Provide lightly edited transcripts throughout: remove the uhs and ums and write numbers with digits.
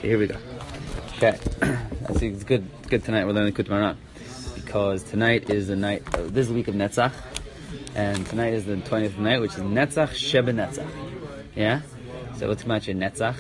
Here we go. Okay, I see it's good tonight. We're learning Likutei Moharan because tonight is the night. This is the week of Netzach, and tonight is the 20th night, which is Netzach Sheba Netzach. Yeah. So what's much in Netzach?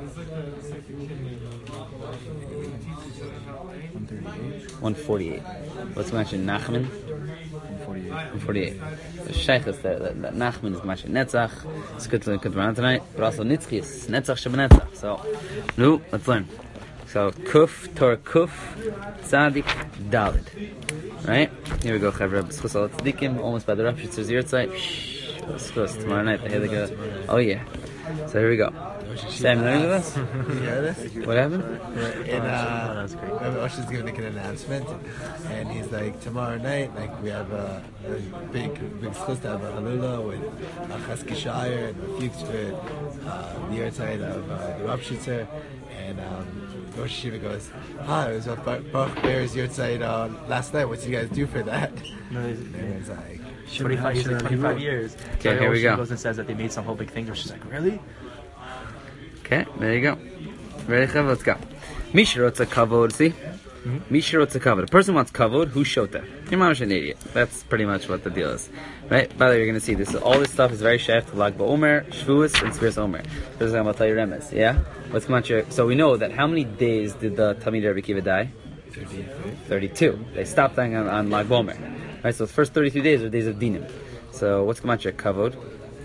148. What's much in Nachman? 148. The Sheikh is that Nachman is much in Netzach. It's good to Likutei Moharan tonight, but also Nitzchis Netzach Sheba Netzach. So, let's learn. So Kuf, Torah Kuf, Tzadik, Dalid. Right? Here we go, Chavra. B'schus al tzadikim, almost by the Rapshitzer's yurtzeit. B'schus, tomorrow night, I hear they go. Oh yeah. So here we go. Sam, you learning with us? What happened? Osher's giving an announcement, and he's like, tomorrow night, like we have a big schus to have a halula with Chesky Shire and a future the yurtzeit of the Rapshitzer, and Rosh Hashiva goes, it was Baruch Bear's yurtzeit last night. What did you guys do for that? And he's like, 25 years. Okay, here we go. Goes and says that they made some whole big thing. She's like, really? Okay, there you go. Ready, Chav? Let's go. Mishirotza kavod, see? Mishirotza kavod. A person wants kavod, who shota? Your mom's an idiot. That's pretty much what the deal is. Right? By the way, you're going to see this. All this stuff is very shaykh to Lag BaOmer, Shavuos, and Sfiras Omer. This is going to tell you Remes, yeah? Let's come on here. So we know that how many days did the Talmid Rabbi Akiva die? 32. They stopped dying on Lag BaOmer. Right? So the first 32 days are days of dinim. So what's come on here? Kavod.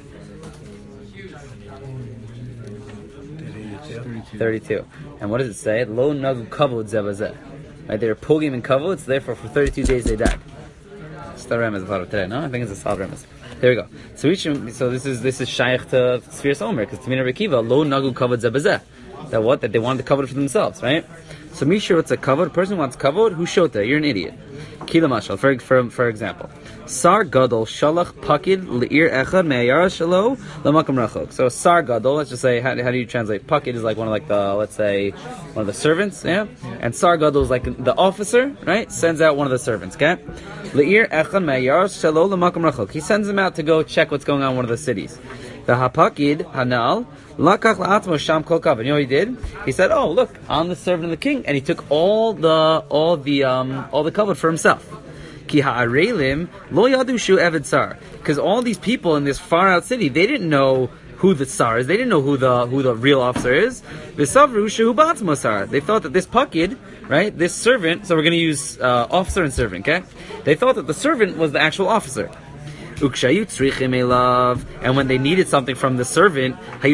32. And what does it say? Lo nagu kavod zebazeh. Right? They were pogim in kavod, so therefore for 32 days they died. It's the Remes of today, no? I think it's a solid Remes. There we go. So this is shaykh to Sfiras Omer, because Talmid Rabbi Akiva, lo nagu kavod zebazeh. That they wanted the kavod for themselves, right? So Mishra, what's a kavod? A person who wants kavod, who shota? You're an idiot. Kila mashal, for example. Sar gadol shalach pakid le'ir echad me'ayara shalo l'makam rachok. So sar gadol, let's just say, how do you translate? Pakid is like one of let's say, one of the servants, yeah? And sar gadol is like the officer, right? Sends out one of the servants, okay? Le'ir echad me'ayara shalo l'makam rachok. He sends them out to go check what's going on in one of the cities. The hapakid hanal lakach la'atmo sham kol kav. You know what he did? He said, "Oh, look, I'm the servant of the king," and he took all the kavod for himself. Ki ha'arelim lo yadu shu eved sar. Because all these people in this far out city, they didn't know who the sar is. They didn't know who the real officer is. V'savru shehu ba'atzmo sar. They thought that this pakid, right, this servant. So we're going to use officer and servant. Okay? They thought that the servant was the actual officer. And when they needed something from the servant,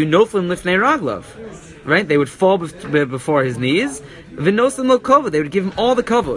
right? They would fall before his knees. They would give him all the kavod.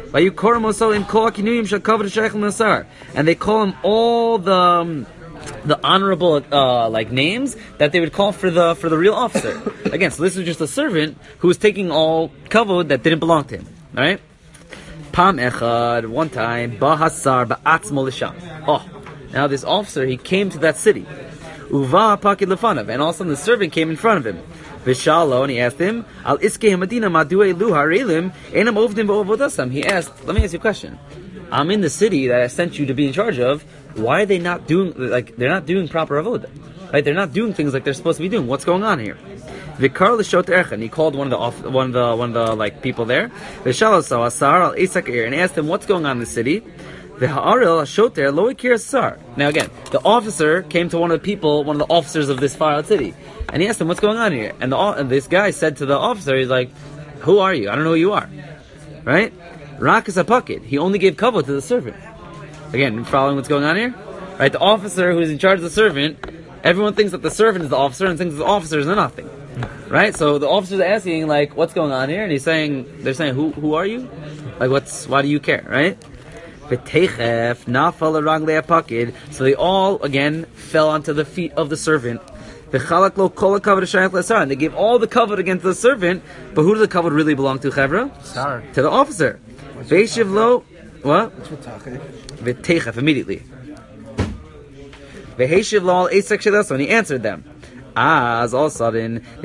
And they call him all the honorable names that they would call for the real officer. Again, so this was just a servant who was taking all kavod that didn't belong to him. All right? Pam echad, one time, bahasar ba'atzmo l'sham. Now this officer, he came to that city. Uva pakid lefanav, and all of a sudden the servant came in front of him. Vishalo, and he asked him, Al iskei hamadina madue lu harelim, enam ovdim v'ovodasam. He asked, let me ask you a question. I'm in the city that I sent you to be in charge of. Why are they not doing, they're not doing proper avodah? Right? They're not doing things like they're supposed to be doing. What's going on here? Vikar l'shot ercha, and he called one of the people there. Vishalo so asar al isak and asked him, what's going on in the city? Now again, the officer came to one of the officers of this far out city, and he asked him, what's going on here? And this guy said to the officer, he's like, who are you? I don't know who you are. Right? Rak is a pakid. He only gave kavod to the servant. Again, following what's going on here? Right? The officer who's in charge of the servant, everyone thinks that the servant is the officer and thinks the officer is nothing. Right? So the officer's asking, what's going on here? And they're saying, who are you? Why do you care? Right? So they all again fell onto the feet of the servant. And they gave all the kavod against the servant, but who does the kavod really belong to, Chevra? To the officer. What? Immediately. And he answered them. As all of a sudden, all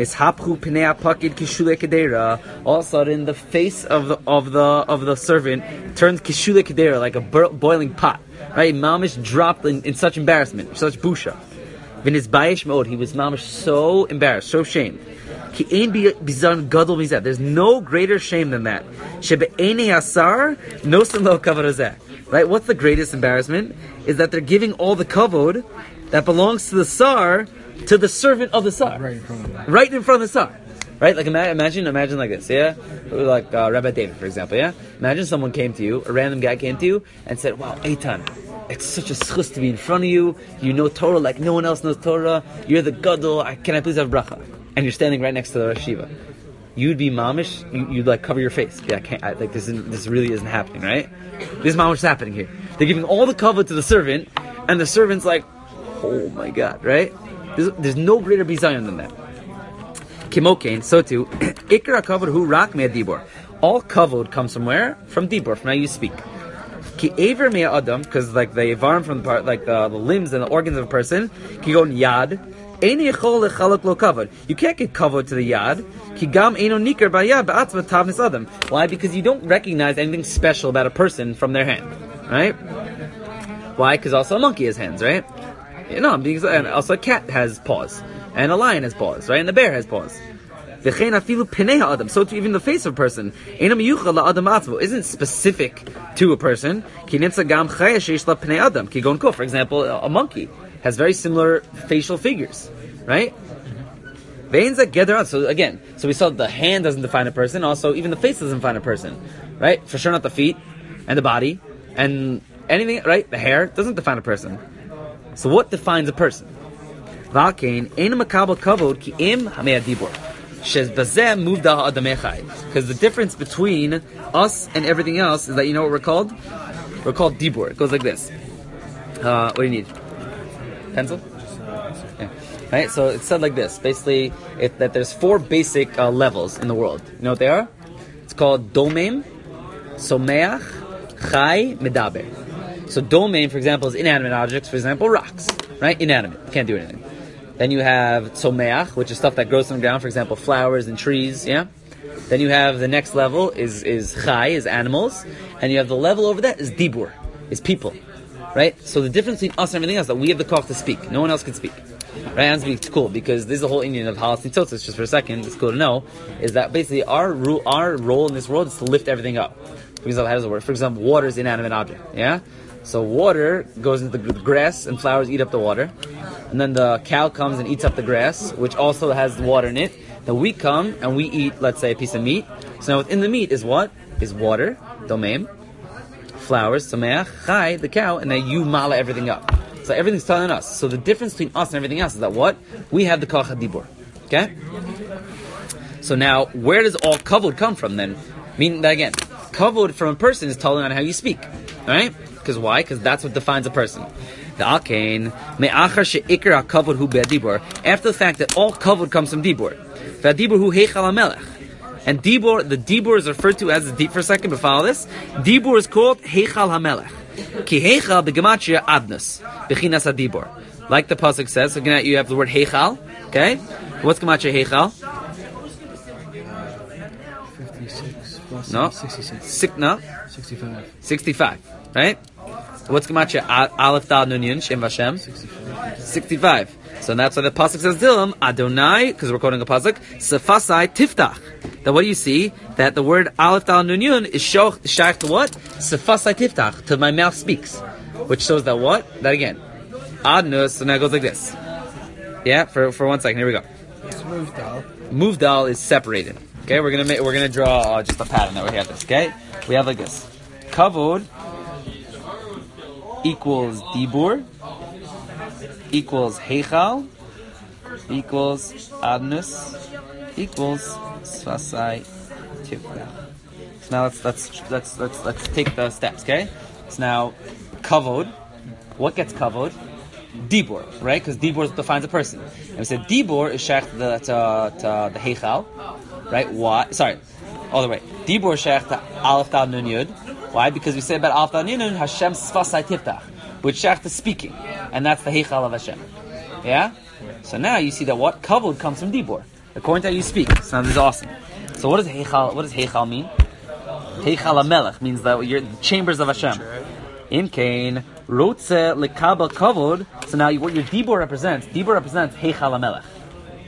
of a sudden, the face of the servant turns kishule kedera, like a boiling pot. Right, mamish dropped in such embarrassment, such busha. He was mamish so embarrassed, so ashamed. Ki ein bizarn gadol mizeh. There's no greater shame than that. Shebe'enei asar nosen lo kavod hazeh. Right? What's the greatest embarrassment? Is that they're giving all the kavod that belongs to the sar to the servant of the sar. Right in front of them. Right in front of the sar. Right? Like imagine like this, yeah? Like Rabbi David, for example, yeah? Imagine someone came to you, a random guy came to you and said, wow, Eitan, it's such a schus to be in front of you. You know Torah like no one else knows Torah. You're the gadol. Can I please have bracha? And you're standing right next to the Rosh Yeshiva. You'd be mamish. You'd like cover your face. Yeah, this really isn't happening, right? This is mamish happening here. They're giving all the kavod to the servant, and the servant's like, oh my god, right? There's no greater bizayon than that. Kimokain, so too, Ikra kavod hu rak mea dibor. All kavod comes from where? From dibor, from how you speak. Ki aver mea adam, because like the ivarim from the part, like the limbs and the organs of a person, ki go yad. Ein yechol lechalak lo kavod. You can't get kavod to the yad. Ki gam eino nikar bayad ba'atzma tavnis adam. Why? Because you don't recognize anything special about a person from their hand, right? Why? Because also a monkey has hands, right? No, because and also a cat has paws. And a lion has paws, right? And the bear has paws. So too, even the face of a person isn't specific to a person. For example, a monkey has very similar facial figures, right? So again, we saw the hand doesn't define a person. Also, even the face doesn't define a person, right? For sure, not the feet and the body and anything, right? The hair doesn't define a person. So what defines a person? Because the difference between us and everything else is that, you know what we're called? We're called dibur. It goes like this. What do you need? Pencil? Yeah. Right? So it's said like this. Basically, that there's 4 basic levels in the world. You know what they are? It's called domem, someach, chai, medaber. So domem, for example, is inanimate objects. For example, rocks. Right? Inanimate. Can't do anything. Then you have tzomeach, which is stuff that grows on the ground, for example, flowers and trees, yeah? Then you have the next level is chai, is animals. And you have the level over that is dibur, is people. Right? So the difference between us and everything else is that we have the koch to speak. No one else can speak. Right? And it's cool, because this is the whole Indian of Halas Nitzotzos, just for a second, it's cool to know, is that basically our role in this world is to lift everything up. For example, how does it work? For example, water is an inanimate object, yeah? So water goes into the grass and flowers eat up the water. And then the cow comes and eats up the grass, which also has water in it. Then we come and we eat, let's say, a piece of meat. So now within the meat is what? Is water, domem, flowers, sameach, chai, the cow, and then you mala everything up. So everything's telling us. So the difference between us and everything else is that what? We have the koch hadibur. Okay? So now, where does all kavod come from then? Meaning that again, kavod from a person is telling on how you speak. Alright? Because why? Because that's what defines a person. The Akain, me'achar she'ikar ha'kavod hu be'adibur, after the fact that all kavod comes from dibur. Ve'adibur hu heichal ha'melech. And dibur, the dibur is referred to as the deep for a second, but follow this. Dibur is called heichal ha'melech. Ki heichal be'gematria adnus, bechinas ha'dibur. Like the pasuk says, so again, you have the word heichal, okay? What's gematria heichal? 56 plus No. 66. No? 65. 65, right? What's gematria? Aleph Dal Nun Yun Shem Vashem? 65. So that's why the pasuk says Dilam Adonai, because we're quoting a pasuk, Sefasai Tiftach. That what do you see? That the word Aleph Dal Nun Yun is shaykh to what? Sefasai Tiftach, to my mouth speaks, which shows that what? That again. Adnus. So now it goes like this. Yeah. For 1 second. Here we go. It's Muvdal. Muvdal is separated. Okay. We're gonna draw just a pattern that we have this. Okay. We have like this. Kavod equals dibur equals heichal equals adnus equals sfasai tifrach. So now let's take the steps, okay? So now kavod, what gets kavod? Dibur, right? Because dibur defines a person. And we said dibur is shaykh to the heichal, right? Why? Sorry, all the way. Dibur is shaykh to aleph dal nun yud. Why? Because we say about aleph dal nun yud Hashem sfasai tiftach, which shaykh to speaking, and that's the heichal of Hashem. Yeah. So now you see that what kavod comes from dibur, according to how you speak. So now this is awesome. So what does heichal mean? Heichal HaMelech means that you're the chambers of Hashem. In Cain, Rotze lekabel kavod. So now what your dibur represents? Dibur represents Heichal HaMelech.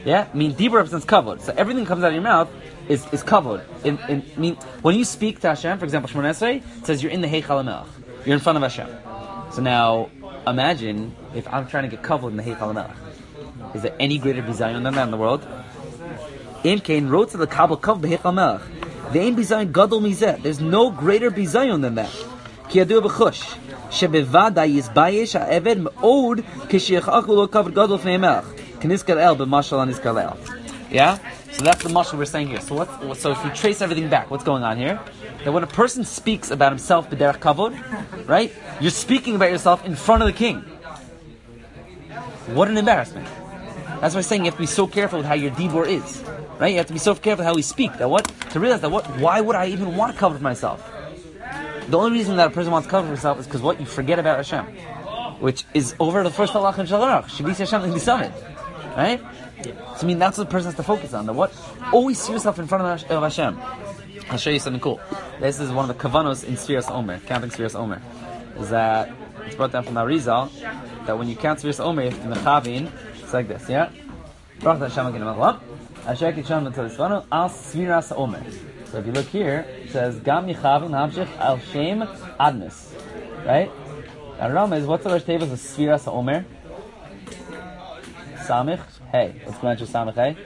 Yeah, I mean, dibur represents kavod. So everything that comes out of your mouth is kavod. When you speak to Hashem, for example, Shemona Esrei, it says you're in the Heichal HaMelech. You're in front of Hashem. So now, imagine if I'm trying to get kavod in the Heichal HaMelech. Is there any greater bizayon than that in the world? Im Kain wrote to the kabel kav b'Heichal HaMelech. Ve'ein bizayon gadol mizeh. There's no greater bizayon than that. Ki yadu b'chush. Shebevada yizbayesh ha'eved me'od kishiyachachu lo kavod gadol fnei HaMelech. K'nizkal el b'mashal anizkal el. Yeah? So that's the mashal we're saying here. So so if we trace everything back, what's going on here? That when a person speaks about himself b'derech kavod, right? You're speaking about yourself in front of the king. What an embarrassment. That's why I'm saying you have to be so careful with how your dibur is. Right? You have to be so careful how we speak. To realize why would I even want to cover myself? The only reason that a person wants to cover himself is because you forget about Hashem. Which is over the first halach in Shalom Aruch. Shabbat Hashem l'Nisamid. Right? So that's what the person has to focus on. Always see yourself in front of Hashem. I'll show you something cool. This is one of the kavanos in Sfiras Omer, counting Sfiras Omer. Is that it's brought down from the Arizal that when you count Sfiras Omer, you have to mechavin. It's like this, yeah? Baruch Hashem Elokeinu melech haolam, asher kitshanu v'tzadisvanu al Sfiras Omer. So if you look here, it says Gam Yichavin Hamshich Al Shem Admis. Right? Now Rama is what's the Rosh Tevos of Sfiras Omer? Samich Hey. What's going on with Samich Hey?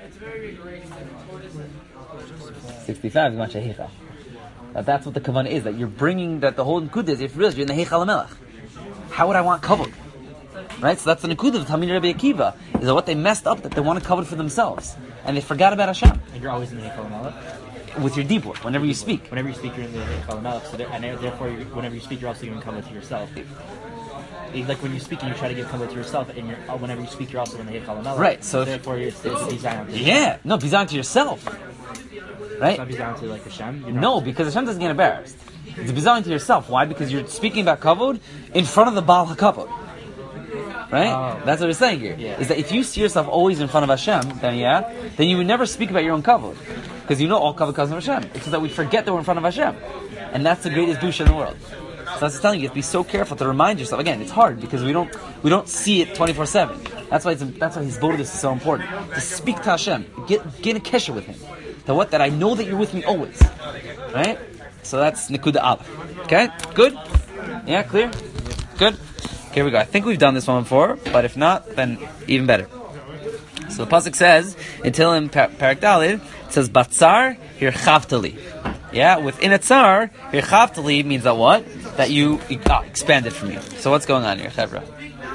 65 is going to Heicha. That's what the kavanah is. That you're bringing that the whole nekudah is. If you realize you're in the Heichal HaMelech, how would I want kavod? Right? So that's the nekudah of Talmidei Rabbi Akiva. Is that what they messed up? That they want to kavod for themselves and they forgot about Hashem. And you're always in the Heichal HaMelech. With your dibur, whenever you speak. Whenever you speak, you're in the Heichal HaMelech. So therefore, whenever you speak, you're also giving kavod to yourself. Like when you're speaking, you try to give kavod to yourself, and whenever you speak, you're also in the Heichal HaMelech. Right. So therefore, it's bizayon. Yeah. No, bizayon to yourself. Right? It's not bizayon to like Hashem. No, because Hashem doesn't get embarrassed. It's bizayon to yourself. Why? Because you're speaking about kavod in front of the Baal HaKavod. Right? Oh. That's what we're saying here. Yeah. Is that if you see yourself always in front of Hashem, then you would never speak about your own kavod. Because all kavod comes from Hashem. It's just that we forget that we're in front of Hashem. And that's the greatest busha in the world. So that's telling you have to be so careful to remind yourself. Again, it's hard because we don't see it 24/7. That's why his bodhis is so important. To speak to Hashem, get a kesher with Him. That I know that you're with me always. Right? So that's Nekuda Aleph. Okay? Good? Yeah, clear? Good? Okay, here we go. I think we've done this one before, but if not, then even better. So the pasuk says, in Tehillim Parak Daled, it says, Batzar hirchavtali. Yeah, within a tsar, hirchavtali means that what? That you expanded from me. So what's going on here, Chevra?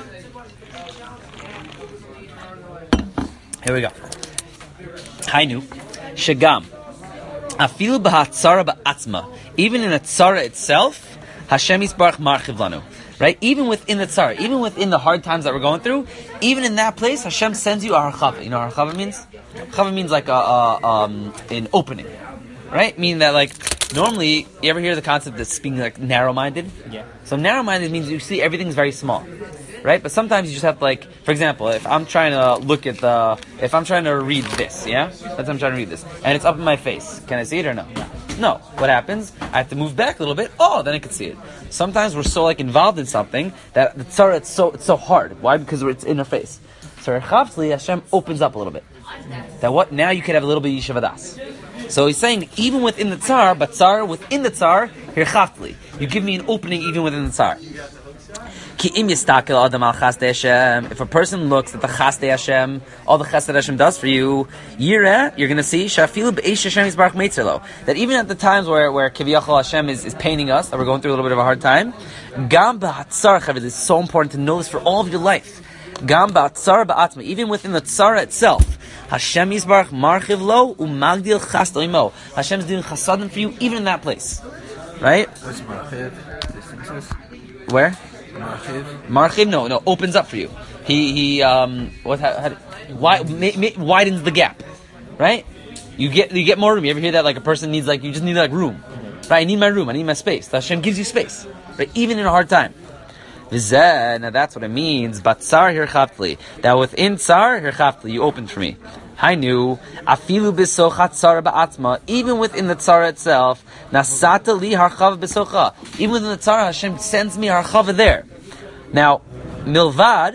Here we go. Hainu, Shagam. Afilu b'hatzara ba'atzma. Even in a tzara itself, Hashem Yisbarach marchiv lanu. Right? Even within the tzara, even within the hard times that we're going through, even in that place, Hashem sends you a harchava. You know what harchava means? Harchava means like an opening. Right? Meaning that normally, you ever hear the concept of being narrow-minded? Yeah. So narrow-minded means you see everything's very small. Right? But sometimes you just have to for example, if I'm trying to if I'm trying to read this, yeah? Let's say I'm trying to read this, and it's up in my face. Can I see it or no? No. What happens? I have to move back a little bit. Oh, then I can see it. Sometimes we're so involved in something that the tzara it's so hard. Why? Because it's in our face. So Rechavtli, Hashem opens up a little bit. That what? Now you could have a little bit of yishavadas. So he's saying even within the tsar, but tsar within the tsar, Rechavtli. You give me an opening even within the tsar. If a person looks at the chasdei Hashem, all the chesed Hashem does for you, you're going to see that even at the times where Kiviyachol Hashem is paining us, that we're going through a little bit of a hard time, it is so important to know this for all of your life. Even within the tzara itself, Hashem Yisbarach marchiv lo umagdil chasdei imo. Hashem is doing chasadim for you even in that place, right? What's marchiv? Where? Marchiv, no, opens up for you. He widens the gap, right? You get more room. You ever hear that a person needs you just need room, right? I need my room. I need my space. Hashem gives you space, right? Even in a hard time. Now that's what it means. But tsar hirchavtli, that within tsar hirchavtli, you opened for me. Hainu afilu b'sochat tzara ba'atzma. Even within the tzara itself, nasata li harchav b'socha. Even within the tzara, Hashem sends me harchava there. Now, milvad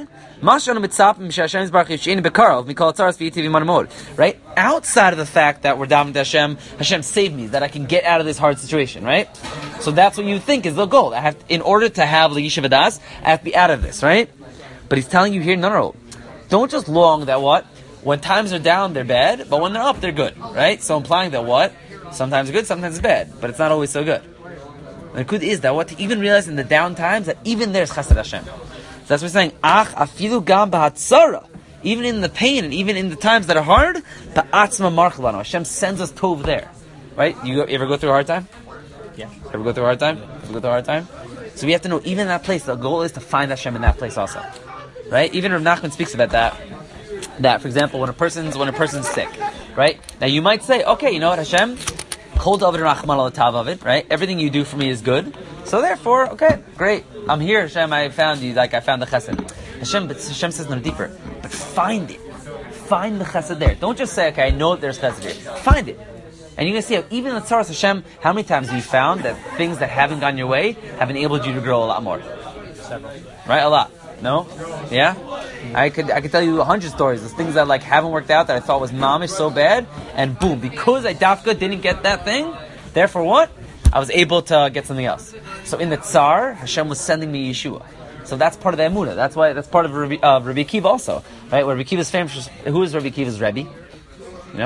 Right? Outside of the fact that we're davening to Hashem saved me, that I can get out of this hard situation, right? So that's what you think is the goal. In order to have the Yishuv Das, I have to be out of this, right? But he's telling you here, no. Don't just long that what? When times are down, they're bad, but when they're up, they're good, right? So implying that what? Sometimes good, sometimes bad, but it's not always so good. The good is that what? To even realize in the down times that even there's Chesed Hashem. So that's what he's saying. Afilu gam b'hatzara. Even in the pain and even in the times that are hard, ba'atzma marchalano. Hashem sends us tov there, right? You ever go through a hard time? Yeah. Ever go through a hard time? So we have to know, even in that place, the goal is to find Hashem in that place also, right? Even Rav Nachman speaks about that. That, for example, when a person's sick, right? Now you might say, okay, you know what, Hashem, Kol David Rachman al Tav of it, right? Everything you do for me is good. So therefore, okay, great. I'm here, Hashem, I found you, I found the chesed. Hashem says no deeper. But find it. Find the chesed there. Don't just say, okay, I know there's chesed here. Find it. And you're going to see, even in the Tzaras Hashem, how many times have you found that things that haven't gone your way have enabled you to grow a lot more? Several. Right? A lot. No? Yeah? I could tell you 100 stories. There's things that haven't worked out that I thought was mamish so bad, and boom, because I dafka didn't get that thing, therefore what? I was able to get something else. So in the Tsar, Hashem was sending me Yeshua. So that's part of the Emunah. That's part of Rabbi Akiva also. Right? Where Rabbi Akiva's famous. Who is Rabbi Akiva's Rebbe? You know?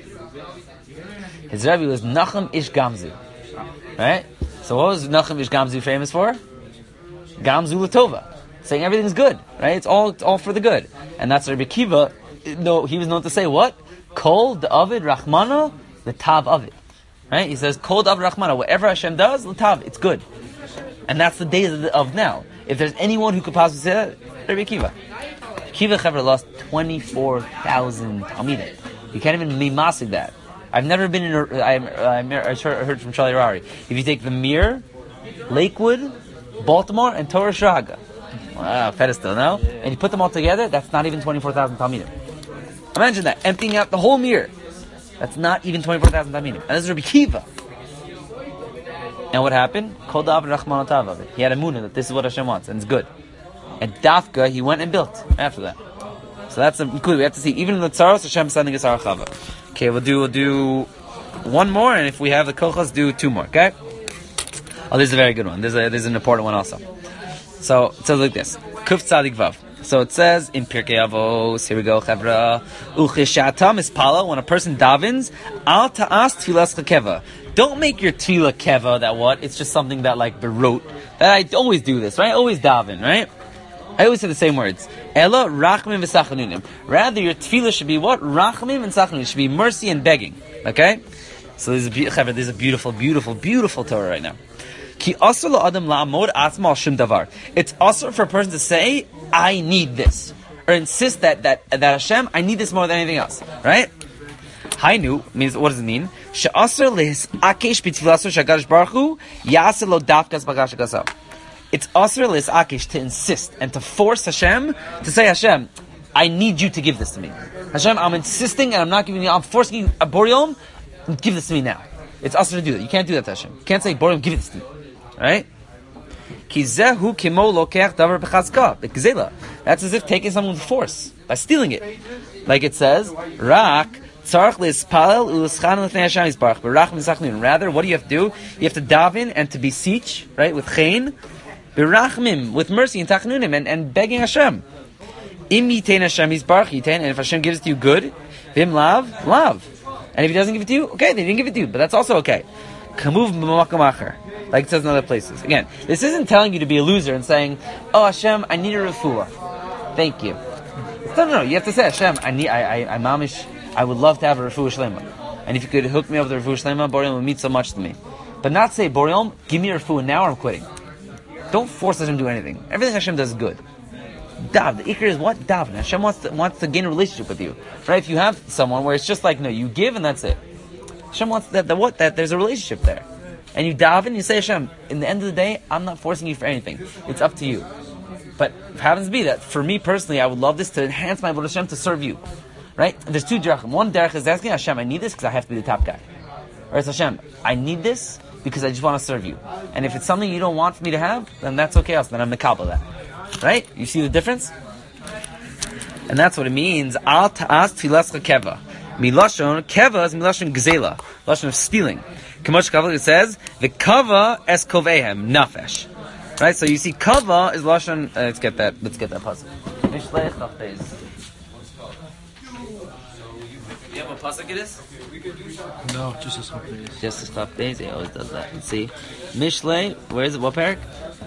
His Rebbe was Nachum Ish Gamzu. Right? So what was Nachum Ish Gamzu famous for? Gamzu Latova. Saying everything's good, right? It's all for the good. And that's Rabbi Akiva. No, he was known to say what? Kol David Rachmana L'tav Avid. Right? He says Kol David Rachmana. Whatever Hashem does, L'tav, it's good. And that's the days of now. If there's anyone who could possibly say that, Rabbi Akiva. Akiva Chaver lost 24,000 Talmidim. You can't even mimasig that. I've never been in. I heard from Charlie Rari. If you take the Mir, Lakewood, Baltimore, and Torah Shraga. Wow, pedestal, no? And you put them all together, that's not even 24,000 Talmidim. Imagine that, emptying out the whole mirror. That's not even 24,000 Talmidim. And this is Rabbi Akiva. And what happened? Kol David Rachman Tav of it. He had a munah that this is what Hashem wants, and it's good. And Dafka, he went and built after that. So that's good. We have to see, even in the Tzaros, Hashem sending us our chava. Okay, we'll do one more, and if we have the kochas, do two more, okay? Oh, this is a very good one. This is an important one also. So it says like this: Kuf Tzadik Vav. So it says in Pirkei Avos. Here we go, Chavra. Ucheshatam ispala. When a person davens, al ta'as tfilas chakeva. Don't make your tefillah keva that what? It's just something that berot. That I always do this, right? I always daven, right? I always say the same words. Ella rachmim v'sachanunim. Rather, your tefillah should be what? Rachmim and sachanunim. It should be mercy and begging. Okay? So this is a beautiful, beautiful, beautiful Torah right now. Ki asur la'adam la'amod atzma al shum davar. It's asur for a person to say, I need this. Or insist that Hashem, I need this more than anything else. Right? Hainu means, what does it mean? She'asur lehisakesh b'tfilaso shagadosh baruch hu yaseh lo dafkas b'gash hakasav. It's asur lehisakesh to insist and to force Hashem to say, Hashem, I need you to give this to me. Hashem, I'm insisting and I'm not giving you, I'm forcing you, Boryom, give this to me now. It's asur to do that. You can't do that to Hashem. You can't say, Boryom, give this to me. Right? That's as if taking something with force, by stealing it. Like it says, Rather, what do you have to do? You have to daven and to beseech, right, with chayin, with mercy and tachnunim, and begging Hashem. And if Hashem gives it to you, good. Vim lav. And if He doesn't give it to you, okay, they didn't give it to you, but that's also okay. Like it says in other places. Again, this isn't telling you to be a loser and saying, oh Hashem, I need a refuah. Thank you. No. You have to say, Hashem, I'm mamish, I would love to have a refuah shlema. And if you could hook me up with a refuah shlema, Boryom will mean so much to me. But not say, Boryom, give me a refuah now or I'm quitting. Don't force Hashem to do anything. Everything Hashem does is good. Dav, the ikr is what? Dav. Hashem wants to gain a relationship with you. Right? If you have someone where it's just like, no, you give and that's it. Hashem wants that there's a relationship there. And you daven and you say, Hashem, in the end of the day, I'm not forcing you for anything. It's up to you. But it happens to be that, for me personally, I would love this to enhance my avodah Hashem to serve you. Right? And there's two derechim. One derech is asking, Hashem, I need this because I have to be the top guy. Or it's Hashem, I need this because I just want to serve you. And if it's something you don't want for me to have, then that's okay else. Then I'm mekabel that. Right? You see the difference? And that's what it means. Al ta'as tfilascha keva. Milashon, keva is milashon gzela. Milashon of stealing. Kamosh kava, it says, the kava es kovehem, nafesh. Right, so you see kava is lashon, let's get that pasuk. Mishlei chafez. You have what pasuk it is? No, just a chafez. Just a chafez, he always does that. Let's see. Mishlei, where is it, what parak?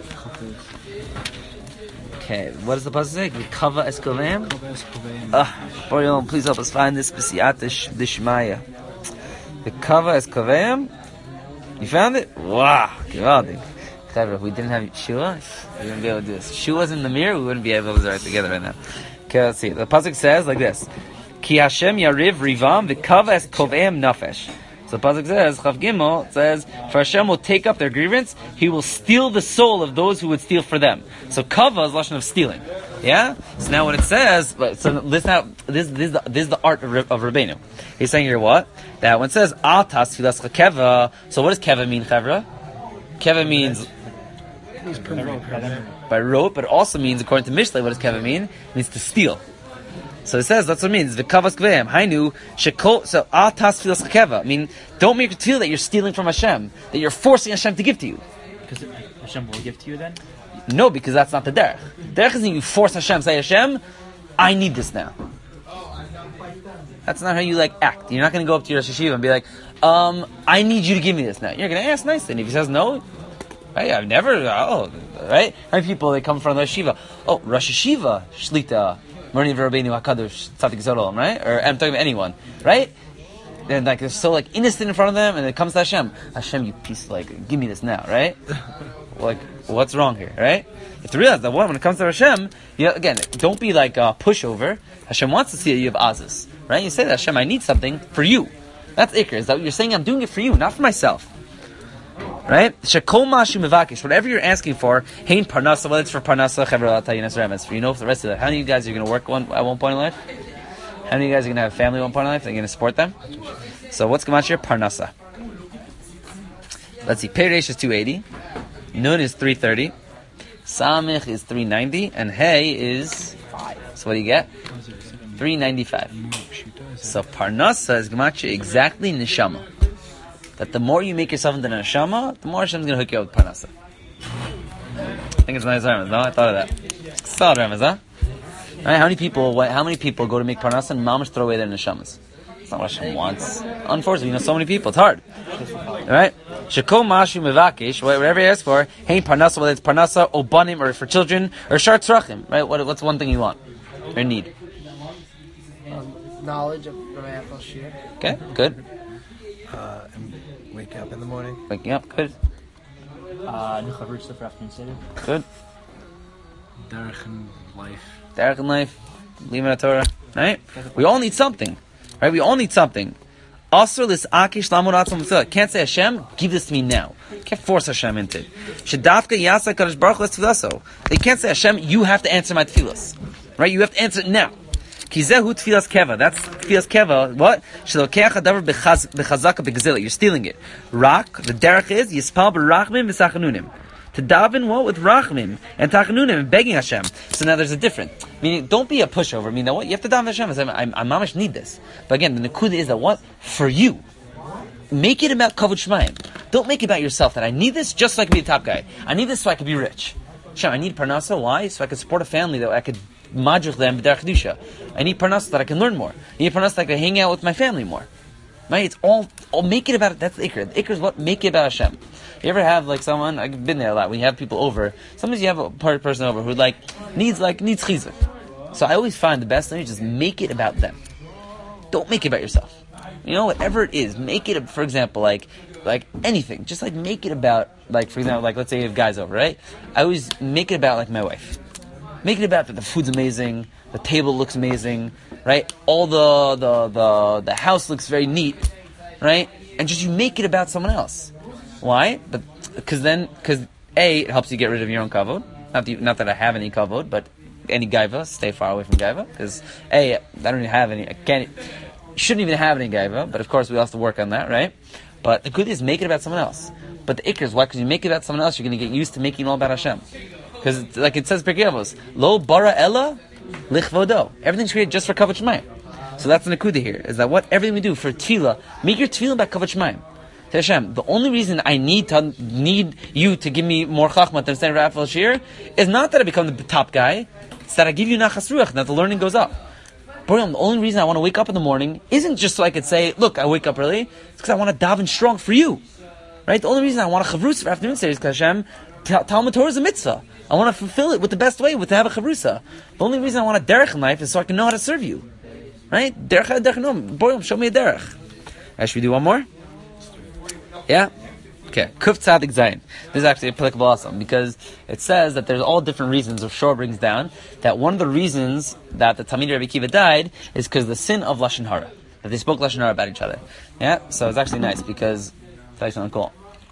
Okay, what does the pasuk say? Kava es kovehem? Boryom, please help us find this b'siyata d'shmaya. The kava es kovehem? You found it? Wow, gewaldig. If we didn't have Shua, we wouldn't be able to do this. If Shua's in the mirror, we wouldn't be able to write together right now. Okay, let's see. The pasuk says like this: Ki Hashem yariv rivam v'kava es kovehem nafesh. So the pasuk says, Chav Gimel, it says, for Hashem will take up their grievance, He will steal the soul of those who would steal for them. So kava is lashon of stealing. Yeah. So now when it says, so listen out. This is the art of Rabbeinu. He's saying here what? That when it says atas filascha keva. So what does keva mean, Chavra? Keva means by rope, but it also means, according to Mishlei, what does keva mean? It means to steal. So it says that's what it means. V'kavas kveim hainu shekol. So atas filascha keva. I mean, don't make it feel that you're stealing from Hashem, that you're forcing Hashem to give to you. Because Hashem will give to you then. No, because that's not the derech. Derech isn't you force Hashem. Say Hashem, I need this now. That's not how you act. You're not going to go up to your Rosh Hashiva and be like, I need you to give me this now. You're going to ask nicely. And if he says no, right, I've never, right? How many people, they come from Rosh Hashiva? Oh, Rosh Hashiva, Shlita, Morni V'Rabbeinu HaKadosh, Tzadik Zolom, right? Or I'm talking about anyone, right? And they're so innocent in front of them, and it comes to Hashem. Hashem, you piece give me this now, right? What's wrong here, right? You have to realize that when it comes to Hashem, again, don't be a pushover. Hashem wants to see that you have azus, right? You say that Hashem, I need something for you. That's ikr. Is that what you're saying? I'm doing it for you, not for myself. Right? Shekol mashu mevakish. Whatever you're asking for, hein parnasa. Whether it's for parnasa, chevra l'atayinas remes. For for the rest of that. How many of you guys are going to work at one point in life? How many of you guys are going to have a family at one point in life? Are you going to support them? So what's Gemach here? Parnasa. Let's see. Peresh is 280. Nun is 330. Samich is 390. And Hey is 5. So what do you get? 395. So Parnasa is Gemach exactly Neshama. That the more you make yourself into Neshama, the more Hashem's going to hook you up with Parnasa. I think it's nice Ramos, no? I thought of that. Solid Ramos, huh? Right? How many people go to make Parnasa and mamash throw away their Neshamas? It's not what Hashem wants. Unfortunately, so many people. It's hard. Right? Shekol mashu mevakish, whatever you ask for, hey Parnasa, whether it's Parnasa, or banim, or for children, or shar tzrachim, right? What's one thing you want? Or need? Knowledge of Ramah Shir. Okay, good. And wake up in the morning. Waking up, good. Nechavruch stuff for afternoon seder. Good. Derech in life. Derech in life. Limud Torah. Right? We all need something. Right? We all need something. Asr lis akish lamud atzam mitzvah. Can't say Hashem, give this to me now. Can't force Hashem into it. Shedafka yasa kadosh baruch hu tefillah. They can't say Hashem, you have to answer my tefillas. Right? You have to answer it now. Kizehu tefillas keva. That's tefillas keva. What? Shelokeach hadavar bechazaka begzila. You're stealing it. Rak. The derech is yispal berachmim v'sachanunim. To daven what with rachmim and tachanunim and begging Hashem. So now there's a difference. Meaning, don't be a pushover. Meaning, what you have to daven Hashem. I mamish need this. But again, the nekuda is that what for you. Make it about kavod shmayim. Don't make it about yourself. That I need this just so I can be the top guy. I need this so I can be rich. Hashem, I need parnasa. Why? So I can support a family that I could madrich them b'derech kedusha. I need parnasa that I can learn more. I need parnasa that I can hang out with my family more. Right? It's all make it about it. That's the ikr. The ikr is what? Make it about Hashem. You ever have someone, I've been there a lot, when you have people over, sometimes you have a person over who needs chizuk. So I always find the best thing is just make it about them. Don't make it about yourself. Whatever it is, make it, for example, like anything. Just make it about, for example, let's say you have guys over, right? I always make it about my wife. Make it about that the food's amazing, the table looks amazing, right? All the house looks very neat, right? And just you make it about someone else. Why? Because A, it helps you get rid of your own kavod. Not that I have any kavod, but any gaiva, stay far away from gaiva. Because A, I don't even have any. Shouldn't even have any gaiva. But of course, we have to work on that, right? But the good is make it about someone else. But the ikr is why? Because you make it about someone else, you're going to get used to making it all about Hashem. Because it says Pirkei Avos, lo bara ella lichvodo. Everything's created just for kavod shemaim. So that's the nakuda here. Is that what everything we do for tefillah? Make your tefillah about kavod shemaim. Tell Hashem, the only reason I need you to give me more chachma to understand Rav Shir is not that I become the top guy. It's that I give you nachas ruach, that the learning goes up. Boream, the only reason I want to wake up in the morning isn't just so I could say, look, I wake up early. It's because I want to daven strong for you. Right? The only reason I want a chavrusa for afternoon studies is because Hashem, Talmud Torah is a mitzvah. I want to fulfill it with the best way, with to have a chavrusa. The only reason I want a derech in life is so I can know how to serve you. Right? Derech no. Boream, show me a derech. Should we do one more? Yeah? Okay. Kuf Tzadik Zayin. This is actually applicable also, because it says that there's all different reasons, or Shor brings down, that one of the reasons that the Talmidei Rabbi Akiva died is because the sin of Lashon Hara. That they spoke Lashon Hara about each other. Yeah? So it's actually nice, because it's actually cool.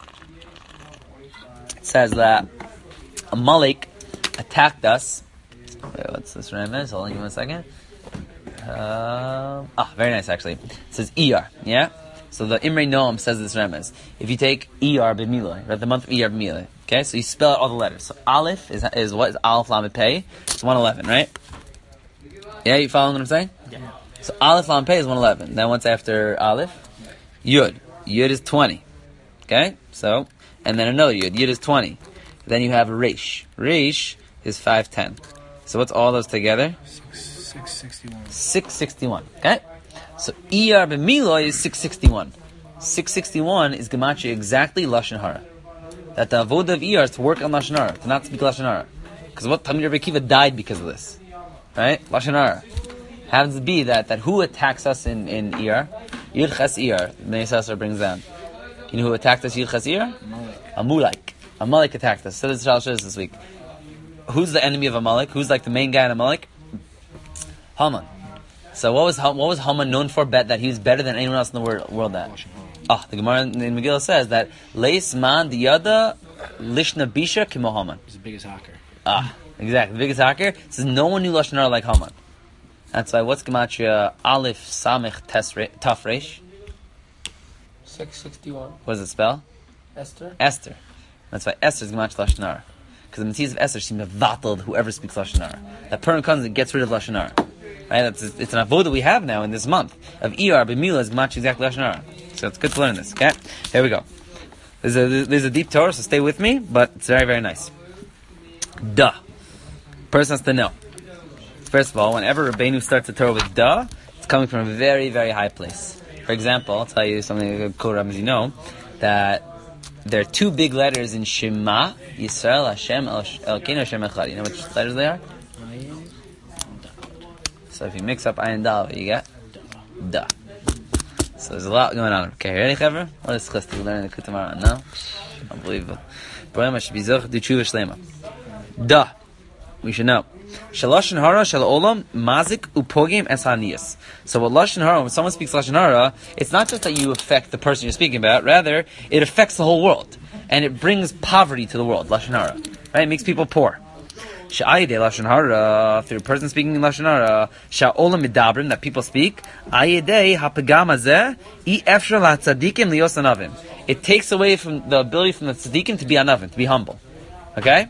It says that Amalek attacked us. Wait, what's this remez? Hold on, give me 1 second. Very nice actually. It says Iyar, yeah? So the Imrei Noam says this remez. If you take Iyar b'miloi, right, the month of Iyar b'miloi, okay, so you spell out all the letters. So Aleph is what? Is Aleph Lamed Pei? It's 111, right? Yeah, you following what I'm saying? Yeah. So Aleph Lamed Pei is 111. Then what's after Aleph? Yud. Yud is 20. Okay? So, and then another Yud. Yud is 20. Then you have Reish. Reish is 510. So what's all those together? 661. 661. Okay? So Iyar b'miloi is 661. 661 is gematria exactly Lashon Hara. That the avodah of Iyar is to work on Lashon Hara, to not speak Lashon Hara. Because what Talmidei Rabbi Akiva died because of this. Right? Lashon Hara. Happens to be that who attacks us in Iyar? Yud Ches Iyar. The Bnei Yissaschar brings down. You know who attacked us Yud Ches Iyar? Amalek. Amalek attacked us. So this is Shal Shiz this week. Who's the enemy of Amalek? Who's like the main guy in Amalek? Haman. So what was Haman known for? Bet that he was better than anyone else in the world at. The Gemara in Megillah says that Leis man diyada lishna bisha kimo Haman. He's the biggest hacker. Exactly, the biggest hacker. It says no one knew Lashon Hara like Haman. That's why what's gematria Aleph Samech Taf Reish? 661. What does it spell? Esther. Esther. That's why Esther is gematria Lashon Hara. Because the mitzvahs of Esther seem to vatal whoever speaks Lashon Hara. That Purim comes and gets rid of Lashon Hara. Right? It's an avodah we have now in this month of Iyar b'mila is match exactly Lashon Hara. So it's good to learn this. Okay, here we go. There's a deep Torah, so stay with me, but it's very, very nice. Duh. Person has to know. First of all, whenever Rabbeinu starts a Torah with duh, it's coming from a very, very high place. For example, I'll tell you something cool, as you know, that there are two big letters in Shema Yisrael Hashem Elokeinu Hashem Echad. You know which letters they are? So if you mix up ayin dal, what you get? Da. So there's a lot going on. Okay, ready, Chaver? What is chesed? We're learning the Kut tomorrow. No? Unbelievable. Brahma should be zoch do tshuva shlema. Da. We should know. Shalashon hara shal olam mazik upogim es haniyas. So what lashon hara, when someone speaks lashon hara, it's not just that you affect the person you're speaking about. Rather, it affects the whole world, and it brings poverty to the world. Lashon hara, right? It makes people poor. Sha'ayidei lashon hara, through a person speaking in lashon hara, sha'olam midabrim, that people speak. Ayidei hapagam hazeh I efshar latzadikim lios anavim. It takes away from the ability from the tzadikim to be anavim, to be humble. Okay.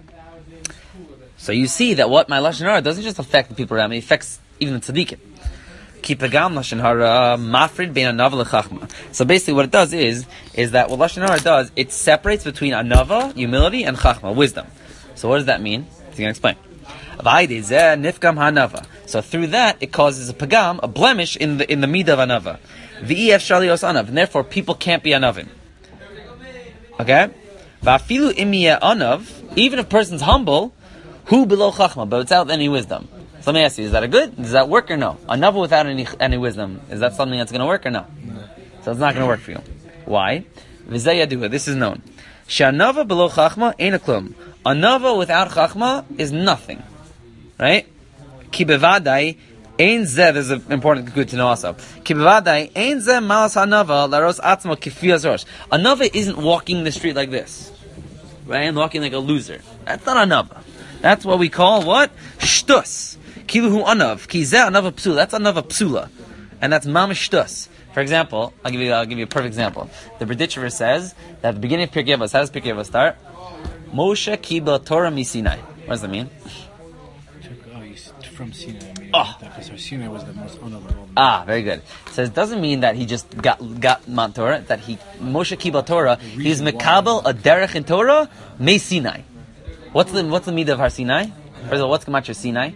So you see that what my lashon hara doesn't just affect the people around me; it affects even the tzaddikim. Kipagam lashon hara mafrid bein anava lechachma. So basically, what it does is that what lashon hara does, it separates between anava, humility, and chachma, wisdom. So what does that mean? He's going to explain. Nifgam hanava. So through that, it causes a pagam, a blemish in the midah of anava. V'ef shalios anav, and therefore people can't be anavim. Okay. Va'afilu imiyeh anav, even if a person's humble. Who below chachma, but without any wisdom. So let me ask you, is that a good? Does that work or no? A nava without any wisdom, is that something that's going to work or no? No. So it's not going to work for you. Why? V'zeh yaduha, this is known. She'anava below chachma ain't a klum. A nava without chachma is nothing. Right? Ki bevadai ein zeh, this is important, good to know also. Ki bevadai ein zeh malas hanava laros atzma kifiyas rosh. A nava isn't walking the street like this. Right? And walking like a loser. That's not a nava. That's what we call what? Shtus. Kiluhu anav. Kizeh anava psula. That's anava psula. And that's mamish shtus. For example, I'll give you a perfect example. The Berditchever says that at the beginning of Pirkei Avos, how does Pirkei Avos start? Moshe kibel Torah misinai. What does that mean? from Sinai. Because our Sinai was the most honorable. Very good. So it doesn't mean that he just got Mount Torah, that Moshe Kibal Torah, he's Mekabel, a derech in Torah, Mei Sinai. What's the midah of Har Sinai? First of all, what's Gematria Sinai?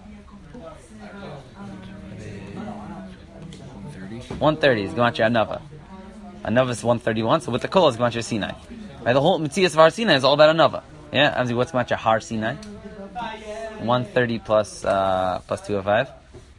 130 is Gematria Anava. Anava is 131, so with the Kol is Gematria Sinai. Right, the whole Metzias of Har Sinai is all about Anava. Yeah, Amzi, what's Gematria Har Sinai? 130 plus 205.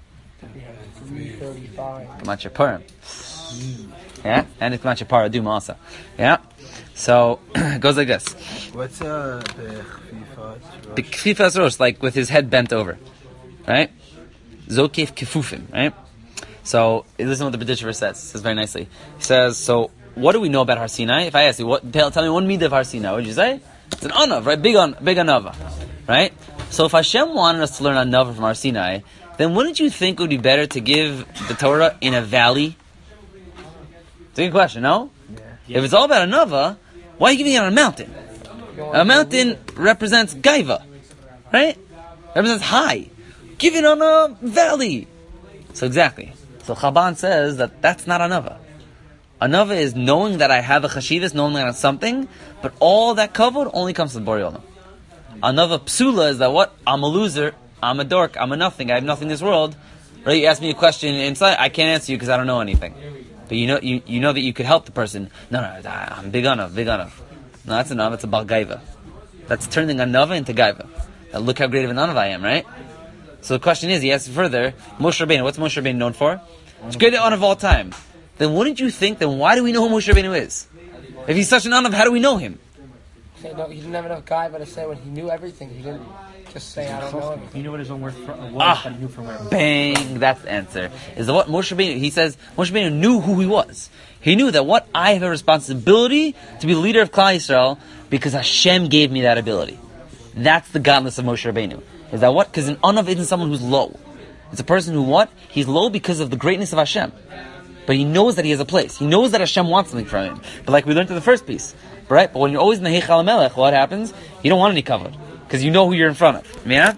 335. Gematria Purim. Yeah, and it's Gematria Paradum also. Yeah, so it goes like this. What's the Chfifat? The Kfifas Rosh, like with his head bent over, right? Zokef Kefufim, right? So listen what the B'dishaver says. It says very nicely. He says, so what do we know about Har Sinai? If I ask you, tell me one midah of Har Sinai, what would you say? It's an anav, right? Big anava, right? So if Hashem wanted us to learn anava from Har Sinai, then wouldn't you think it would be better to give the Torah in a valley? It's a good question, no? Yeah. If it's all about anava, why are you giving it on a mountain? A mountain represents gaiva, right? Represents high. Give it on a valley. So exactly. So Chaban says that that's not anava. Anava is knowing that I have a chashivas, knowing that I'm something, but all that kavod only comes from Borei Olam. Anava psula is that what? I'm a loser, I'm a dork, I'm a nothing, I have nothing in this world. Right? You ask me a question inside, I can't answer you because I don't know anything. But you know that you could help the person. No, I'm big anav. No, that's anav, it's a bal gaiva. That's turning anava into gaiva. Now look how great of an anav I am, right? So the question is, he asks further, Moshe Rabbeinu, what's Moshe Rabbeinu known for? It's greatest anav of all time. Then wouldn't you think, then why do we know who Moshe Rabbeinu is? If he's such an anav, how do we know him? No, he didn't have enough guy, but to say when he knew everything, he didn't just say, I don't know everything. He knew what his own word was, but he knew from where. Bang, that's the answer. Is that what Moshe Rabbeinu, he says, Moshe Rabbeinu knew who he was. He knew that what, I have a responsibility to be the leader of Klal Yisrael because Hashem gave me that ability. That's the godless of Moshe Rabbeinu. Is that what? Because an anav isn't someone who's low. It's a person who what? He's low because of the greatness of Hashem. But he knows that he has a place. He knows that Hashem wants something from him. But like we learned in the first piece, right? But when you're always in the Heichal HaMelech, what happens? You don't want any cover. Because you know who you're in front of. Yeah?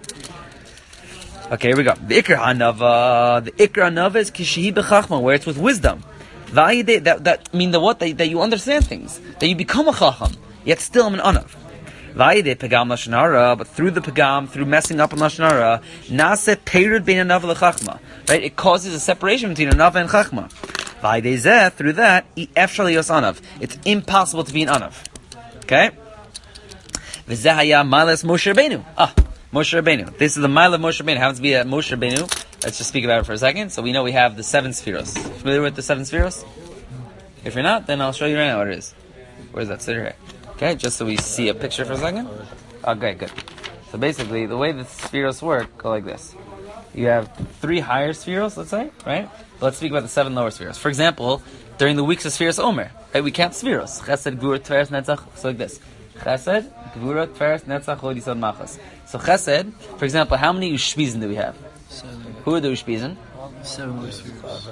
Okay, here we go. The Ikra Hanava is Kishihi B'chachma, where it's with wisdom. That mean the what? That you understand things. That you become a chacham, yet still I'm an anav. Vayde pegam lashon hara, but through the pegam, through messing up on lashon hara, nase peirud bein anav lechachma. Right? It causes a separation between anav and chachma. Vayde zeh, through that, efshal yos anav. It's impossible to be an anav. Okay? V'zeh haya malas Moshe Rabbeinu. Moshe Rabbeinu. This is the mile of Moshe Rabbeinu. It happens to be a Moshe Rabbeinu. Let's just speak about it for a second. So we know we have the 7 spheros. Familiar with the 7 spheros? If you're not, then I'll show you right now what it is. Where's that? Sit here. Okay, just so we see a picture for a second. Okay, good. So basically, the way the spheros work go like this. You have 3 higher spheros, let's say, right? Let's speak about the 7 lower spheros. For example, during the weeks of Spheros Omer, right? We count spheros. Chesed, Gvura, Tveres, Netzach. So like this. Chesed, Gvura, Tveres, Netzach, Hod, Yisod, Machas. So Chesed, for example, how many Ushpizin do we have? 7. Who are the Ushpizin? 7 more spheres.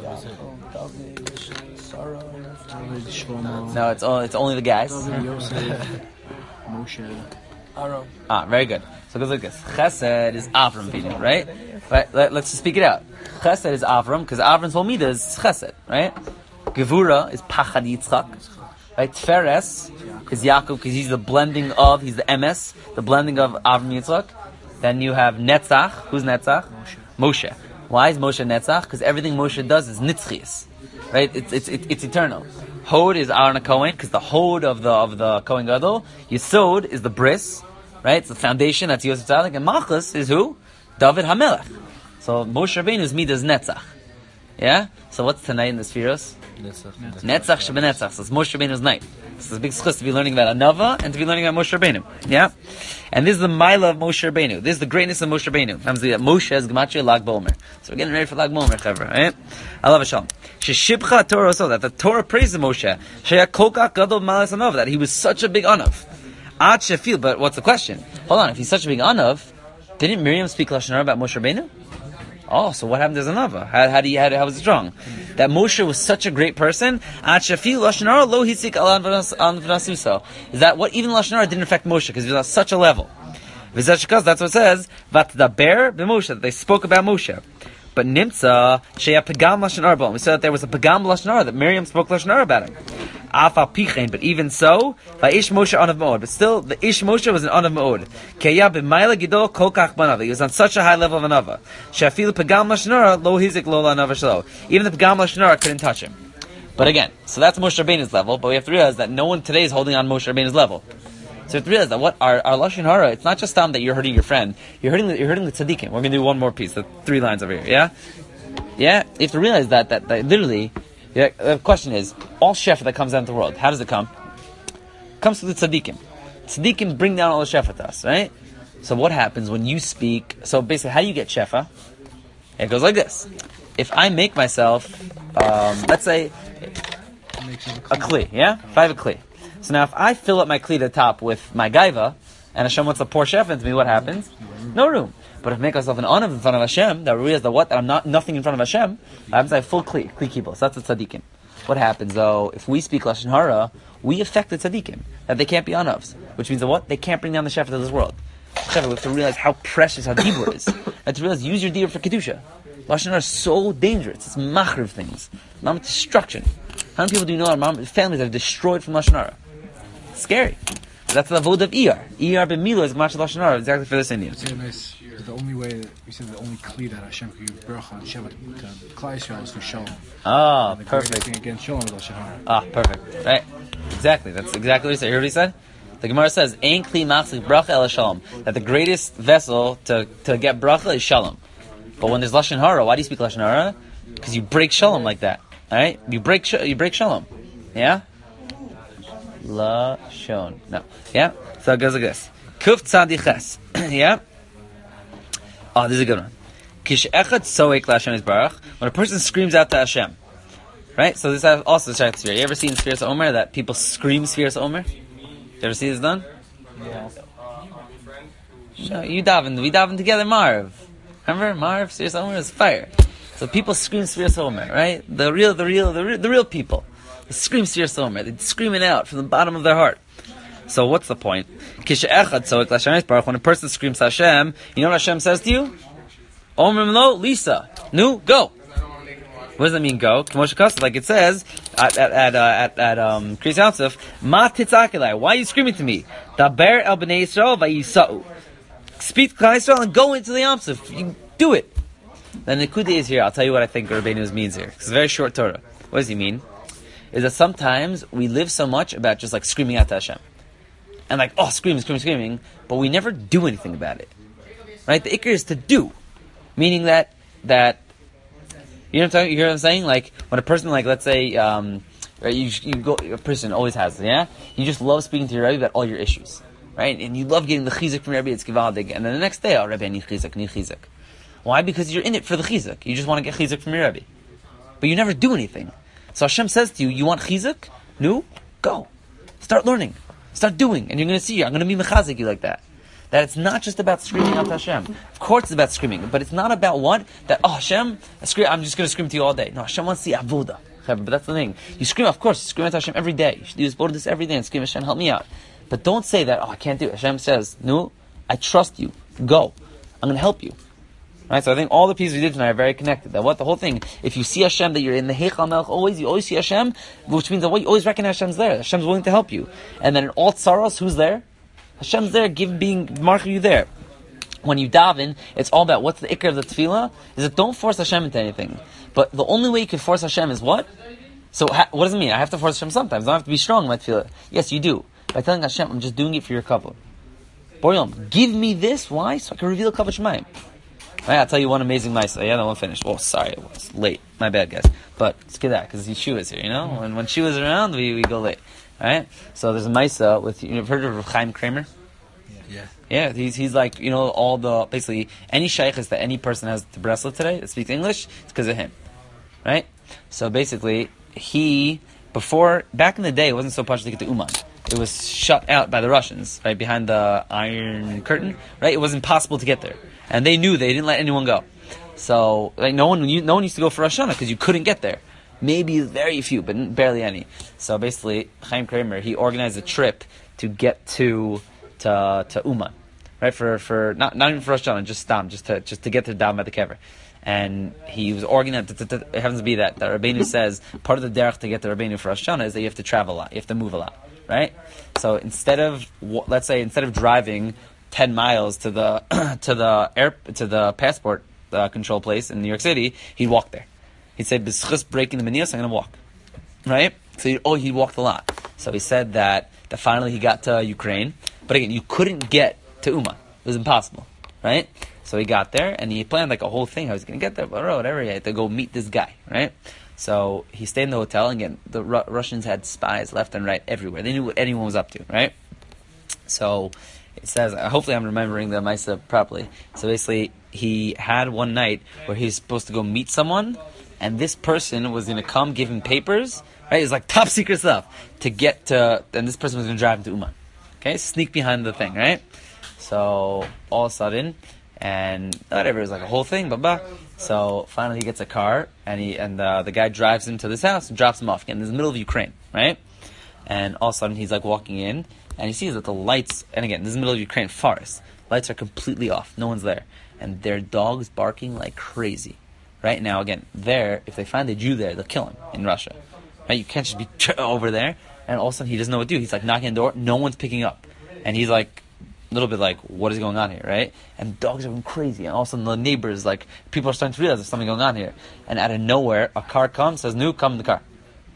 No, it's only the guys. Moshe. Aaron. Very good. So it goes like this. Chesed is Avram Vinu, right? Let's just speak it out. Chesed is Avram, because Avram's whole midah is Chesed, right? Gevura is Pachad Yitzchak. Right? Tferes is Yaakov, because he's the emes, the blending of Avram Yitzchak. Then you have Netzach. Who's Netzach? Moshe. Why is Moshe Netzach? Because everything Moshe does is Nitzchias. Right? It's eternal. Hod is Aaron HaKohen, because the Hod of the Kohen Gadol. Yesod is the bris, right? It's the foundation, that's Yosef Tzadik. And Machas is who? David HaMelech. So Moshe Rabbeinu's midah Netzach. Yeah? So what's tonight in the spheros? Netzach Shebenetzach. So it's Moshe Rabbeinu's night. So it's a big schus to be learning about Anava and to be learning about Moshe Rabbeinu. Yeah? And this is the Maila of Moshe Rabbeinu. This is the greatness of Moshe Rabbeinu. Moshe has Gematria Lag BaOmer. So we're getting ready for Lag BaOmer, Chavra, right? I love Hashem. Sheshibcha Torah also, that the Torah praises Moshe. Sheya Kokak Gadol Malas Anav, that he was such a big Anav. Ad Shefil, but what's the question? Hold on, if he's such a big Anav, didn't Miriam speak Lashon Hara about Moshe Rabbeinu? Oh, so what happened to Zanava? How was it wrong? That Moshe was such a great person. Ad Shefil Lashon Hara lo hisik al anvnasuso. Is that what even Lashon Hara didn't affect Moshe because he was at such a level. V'zashikaz, that's what it says. Vatdaber b'Moshe, that they spoke about Moshe. But Nimtza sheya pagam lashon hara. We said that there was a pagam lashon hara, that Miriam spoke lashon hara about him. Afal pichein, but even so, va'ish Moshe anav ma'od. But still, the ish Moshe was an anav ma'od. Keya b'mayla gidol kol kach b'anava. He was on such a high level of anava. She'afilu pagam lashon hara lo hizik lo la'anava shelo. Even the pagam lashon hara couldn't touch him. But again, so that's Moshe Rabbeinu's level. But we have to realize that no one today is holding on Moshe Rabbeinu's level. So you have to realize that what our lashon hara, it's not just time that you're hurting your friend. You're hurting the tzaddikim. We're going to do one more piece, the 3 lines over here. Yeah. Yeah, you have to realize that literally, the question is, all shefa that comes down to the world, how does it come? It comes to the tzaddikim. Tzaddikim bring down all the shefa to us, right? So what happens when you speak? So basically, how do you get shefa? It goes like this. If I make myself, let's say, a kli, yeah? If I have a kli. So now if I fill up my kli to the top with my gaiva, and Hashem wants to pour shefa into me, what happens? No room. But if I make myself an anav in front of Hashem, that realizes that what? That I'm not nothing in front of Hashem, I have to have full kli kibos. That's the tzaddikim. What happens though, if we speak lashon hara, we affect the tzaddikim, that they can't be anavs. Which means that what? They can't bring down the shefa to this world. Shefa, we have to realize how precious our dibur is. We have to realize, use your dibur for kedusha. Lashon hara is so dangerous. It's machriv things. Not destruction. How many people do you know our families that are destroyed from lashon hara? It's scary. That's the avodah of ER. ER b'milo is much lashon hara, exactly for this Indian. The only way, we said the only kli that Hashem could give bracha and Shabbat to Klal Yisrael is through shalom. Ah, and the perfect. thing against shalom is lashon hara. Ah, perfect. Right. Exactly. That's exactly what he said. You heard what he said? The Gemara says, "Ein kli machzik bracha el shalom." That the greatest vessel to get bracha is shalom. But when there's lashon hara, why do you speak lashon hara? Because you break shalom like that. All right? You break shalom. Yeah. Lashon. No. Yeah. So it goes like this. Kuf tzadiches. Yeah. Oh, this is a good one. Kish echad soek l'Hashem yisbarach. When a person screams out to Hashem, right? So this is also the Shayat Sphere. You ever seen Spheres Omer that people scream Spheres Omer? You ever see this done? Yeah. No, we daven together, Marv. Remember, Marv Spheres Omer is fire. So people scream Spheres Omer, right? The real people. They scream Spheres Omer. They scream it out from the bottom of their heart. So what's the point? When a person screams Hashem, you know what Hashem says to you? Omer lo Lisa, nu go. What does that mean? Go? Like it says at Kriyas Yamsuf, Ma titzakilai. Why are you screaming to me? Daber el bnei Yisrael vayisau. Speak to Yisrael and go into the Yamsuf. You do it. Then the Nekuda is here. I'll tell you what I think Rabbeinu means here. It's a very short Torah. What does he mean? Is that sometimes we live so much about just like screaming out to Hashem. And like, oh, screaming, but we never do anything about it. Right? The ikr is to do. Meaning that, you know what I'm saying? Like, when a person, like, let's say, a person always has, yeah? You just love speaking to your Rebbe about all your issues. Right? And you love getting the chizuk from Rebbe, it's givaldig. And then the next day, oh, Rebbe, I need chizuk. Why? Because you're in it for the chizuk. You just want to get chizuk from your Rebbe. But you never do anything. So Hashem says to you, you want chizuk? No? Go. Start learning. Start doing, and you're going to see, I'm going to be mechazik you like that. That it's not just about screaming out to Hashem. Of course it's about screaming, but it's not about what? That, oh Hashem, I'm just going to scream to you all day. No, Hashem wants the avoda. But that's the thing. You scream, of course, you scream out to Hashem every day. You should do this every day and scream, Hashem, help me out. But don't say that, oh, I can't do it. Hashem says, no, I trust you. Go. I'm going to help you. Right, so I think all the pieces we did tonight are very connected. That what the whole thing, if you see Hashem, that you're in the Heichal Melech, you always see Hashem, which means that you always recognize Hashem's there. Hashem's willing to help you. And then in all tsaros, who's there? Hashem's there, marking you there. When you daven, it's all about what's the ikr of the tefillah, is that don't force Hashem into anything. But the only way you can force Hashem is what? So what does it mean? I have to force Hashem sometimes. I don't have to be strong in my tefillah. Yes, you do. By telling Hashem, I'm just doing it for your kavod. Boryom, give me this. Why? So I can reveal kavod Shemaim. Right, I'll tell you one amazing Maisa. Yeah, that one finished. Oh, sorry, it was late. My bad, guys. But let's get that, because Yeshua's here, you know? When Yeshua's around, we go late. Alright? So there's a Maisa with, you've heard of Chaim Kramer? Yeah. Yeah, he's like, you know, all the, basically, any shaykhs that any person has to Breslov today that speaks English, it's because of him. Right? So basically, back in the day, it wasn't so much to get to Uman. It was shut out by the Russians, right, behind the Iron Curtain, right? It was impossible to get there. And they knew, they didn't let anyone go. So, like, no one used to go for Rosh Hashanah because you couldn't get there. Maybe very few, but barely any. So basically, Chaim Kramer, he organized a trip to get to Uman, right? For not even for Rosh Hashanah, just Stam, just to get to Dam at the Kever. And he was organized. It happens to be that Rabbeinu says part of the derech to get to Rabbeinu for Rosh Hashanah is that you have to travel a lot, you have to move a lot, right? So instead of driving 10 miles to the to the passport control place in New York City, he'd walk there. He'd say, "B'schus breaking the manias, I'm going to walk," right? So he walked a lot. So he said that finally he got to Ukraine, but again, you couldn't get to Uman; it was impossible, right? So he got there, and he planned like a whole thing. I was going to get there, but whatever, he had to go meet this guy, right? So he stayed in the hotel, and again, the Russians had spies left and right everywhere. They knew what anyone was up to, right? So it says, hopefully I'm remembering the Maisa properly. So basically, he had one night where he was supposed to go meet someone, and this person was going to come give him papers, right? It was like top secret stuff to get to, and this person was going to drive him to Uman. Okay, sneak behind the thing, right? So all of a sudden, and whatever, it was like a whole thing, so finally he gets a car, and the guy drives him to this house and drops him off. Again, in the middle of Ukraine, right? And all of a sudden he's like walking in, and he sees that the lights, and again, this is the middle of Ukraine, forest, lights are completely off, no one's there, and their dog's barking like crazy. Right now, again, if they find a Jew there, they'll kill him in Russia. Right? You can't just be over there, and all of a sudden he doesn't know what to do. He's like knocking on the door, no one's picking up, and he's like, a little bit like, what is going on here, right? And dogs are going crazy, and all of a sudden the neighbors, like, people are starting to realize there's something going on here. And out of nowhere, a car comes, says, "No, come in the car."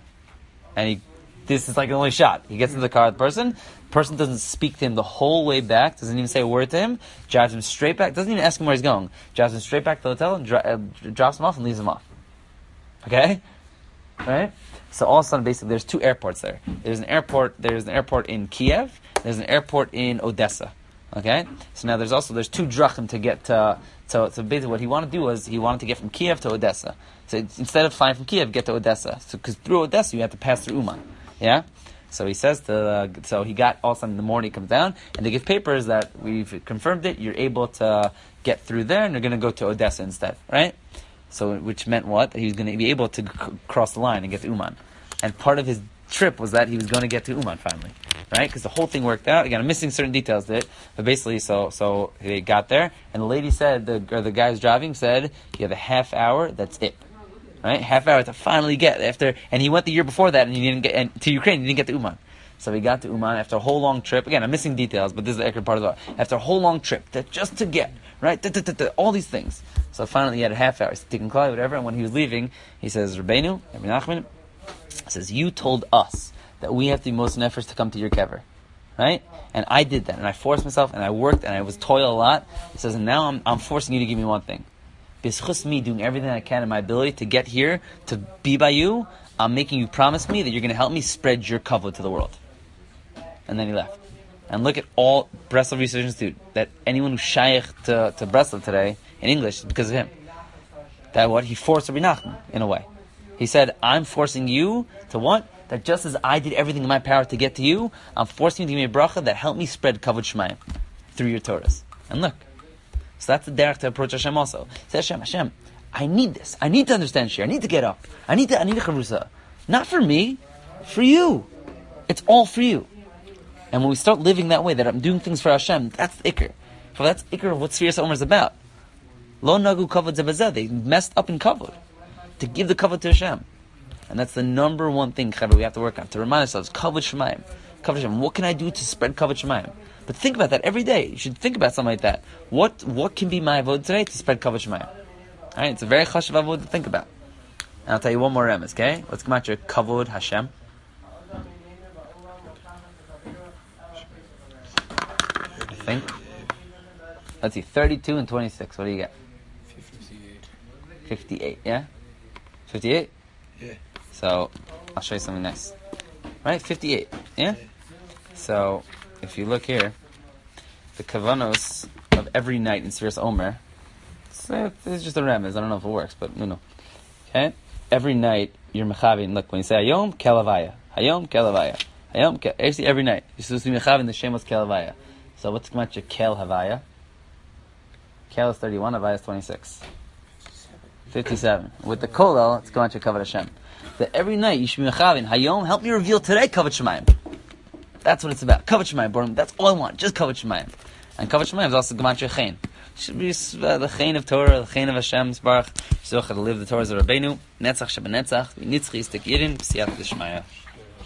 And this is like the only shot. He gets into the car with the person doesn't speak to him the whole way back, doesn't even say a word to him, drives him straight back, doesn't even ask him where he's going, drives him straight back to the hotel, and drops him off and leaves him off. Okay? Right? So all of a sudden, basically, there's two airports there. There's an airport in Kiev, there's an airport in Odessa. Okay, so now there's two drachim to get to. So basically, what he wanted to do was he wanted to get from Kiev to Odessa. So instead of flying from Kiev, get to Odessa. So because through Odessa you have to pass through Uman. Yeah. So he says so he got all of a sudden in the morning, he comes down and they give papers that we've confirmed it. You're able to get through there, and you're going to go to Odessa instead, right? So which meant what? That he was going to be able to cross the line and get to Uman. And part of his trip was that he was going to get to Uman finally. Right? Because the whole thing worked out. Again, I'm missing certain details to it, but basically, so they got there, and the lady said, the guy who's driving said, "You have a half hour. That's it, right? Half hour to finally get after." And he went the year before that, and he didn't get to Ukraine. He didn't get to Uman, so he got to Uman after a whole long trip. Again, I'm missing details, but this is the accurate part of it. After a whole long trip, just to get right, all these things. So finally, he had a half hour. He's taking Klai, whatever. And when he was leaving, he says, "Rabbeinu, Rabbi Nachman," says, "You told us that we have to be most efforts to come to your kever, right? And I did that, and I forced myself, and I worked, and I was toil a lot." He says, "And now I'm forcing you to give me one thing. B'schus me doing everything I can in my ability to get here, to be by you, I'm making you promise me that you're going to help me spread your kavod to the world." And then he left. And look at all Breslov Research Institute, that anyone who's shaykh to Breslov today, in English, is because of him. That what? He forced Rabbi Nachman, in a way. He said, "I'm forcing you to what? That just as I did everything in my power to get to you, I'm forcing you to give me a bracha that helped me spread kavod shemaim through your Torahs." And look, so that's the derech to approach Hashem also. Say, Hashem, I need this. I need to understand Shir. I need to get up. I need a charusa. Not for me, for you. It's all for you. And when we start living that way, that I'm doing things for Hashem, that's the ikr. So that's ikr of what Sfiras Omer is about. Lo nagu kavod zebazeh. They messed up in kavod. To give the kavod to Hashem. And that's the number one thing, Chavre, we have to work on. To remind ourselves, kavod shemaim. Kavod shemaim. What can I do to spread kavod shemaim? But think about that every day. You should think about something like that. What can be my avodah today to spread kavod shemaim? Alright, it's a very chashuv avodah to think about. And I'll tell you one more remes, okay? Let's come out your kavod Hashem. I think. Let's see, 32 and 26. What do you get? 58, yeah? 58? Yeah. So, I'll show you something nice. Right? 58, yeah? So, if you look here, the kavanos of every night in Sfiras Omer, it's just a remez, I don't know if it works, but no. Okay? Every night, you're mechavin. Look, when you say Hayom, Kelavaya. Hayom, Kelavaya. Hayom, actually every night. You're supposed to be mechavin the Shemos Kelavaya. So, what's come out your Kel Havaya? Kel is 31, Havaya is 26. 57. With the kolel, it's going to kavod Hashem. That every night you should be mechavin. Hayom, help me reveal today kavod shemaim. That's what it's about. Kavod shemaim, Borim. That's all I want. Just kavod shemaim. And Kavod Shemayim is also Gematria Chen. Should be the Chen of Torah, the Chen of Hashem's Baruch, so to live the Torahs of Rabbeinu, Netzach Sheba Netzach, Nitzchi Istek Yidim, B'siyat D'Shmaya.